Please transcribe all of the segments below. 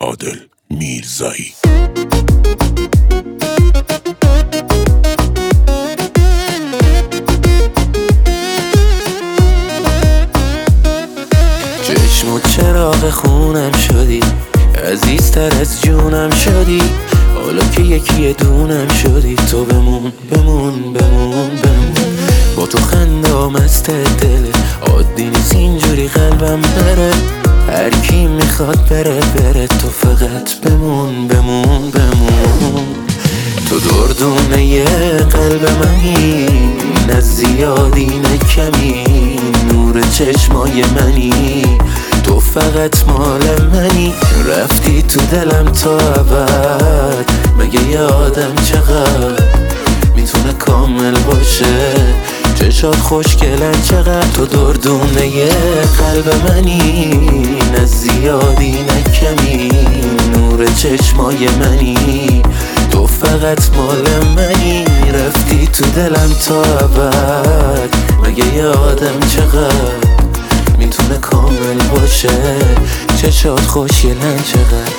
عادل میرزایی. چشم و چراغ خونم شدی، عزیزتر از جونم شدی. حالا که یکی دونم شدی، تو بمون بمون بمون بمون. با تو خنده مست دله، عادی نیست اینجوری قلبم بره. هر کی میخواد بره بره، تو فقط بمون بمون بمون. تو دردونه قلب منی، نه زیادی نه کمی. نور چشمای منی، تو فقط مال منی. رفتی تو دلم تا ابد، مگه یه آدم چقدر میتونه کامل باشه؟ چشات خوشگلن چقدر. تو دردونه قلب منی، نه زیادی نه کمی. نور چشمای منی، تو فقط مال منی. رفتی تو دلم تا ابد، مگه یه آدم چقدر میتونه کامل باشه؟ چشات خوشگلن چقدر.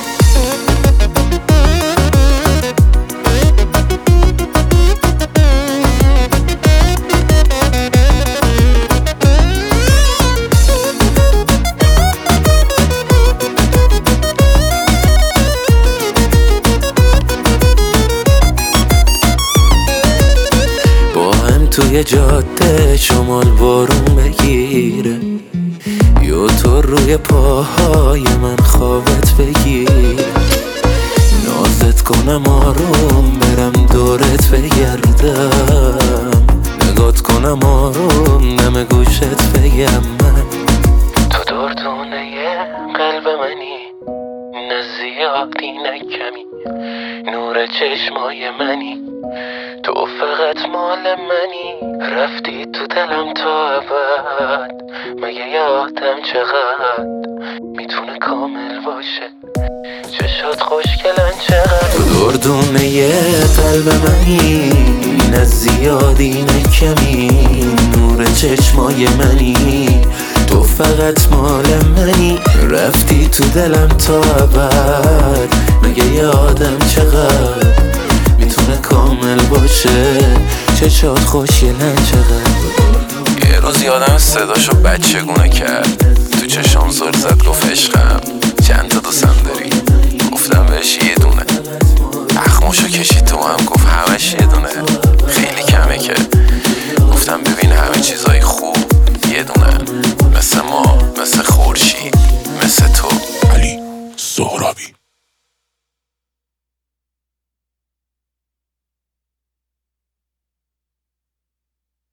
توی جاده شمال بارون بگیره، یا تو روی پاهای من خوابت بگیره. نازت کنم آروم برم دورت بگردم، نگات کنم آروم نم گوشت بگم من. تو دردونه قلب منی، نه زیادی نه کمی. نور چشمای منی، تو فقط مال منی. رفتی تو دلم تا ابد، مگه یه آدم چقدر میتونه کامل باشه؟ چشات خوشگلن چقدر. تو دردونه قلب منی، نه زیادی نه کمی. نور چشمای منی، تو فقط مال منی. رفتی تو دلم تا ابد، مگه یه آدم چقدر میتونه کامل باشه؟ چشات خوشگلن چقدر. یه روز یادم صداشو بچگونه کرد، تو چشام زل زد گفت عشقم چند تا دوستم داری؟ گفتم بهش یه دونه. اخماشو کشید تو هم گفت همش یه دونه. خیلی کمه که. گفتم ببین همه چیزای خوب یه دونه، مثل ما، مثل خورشید، مثل تو. علی سهرابی.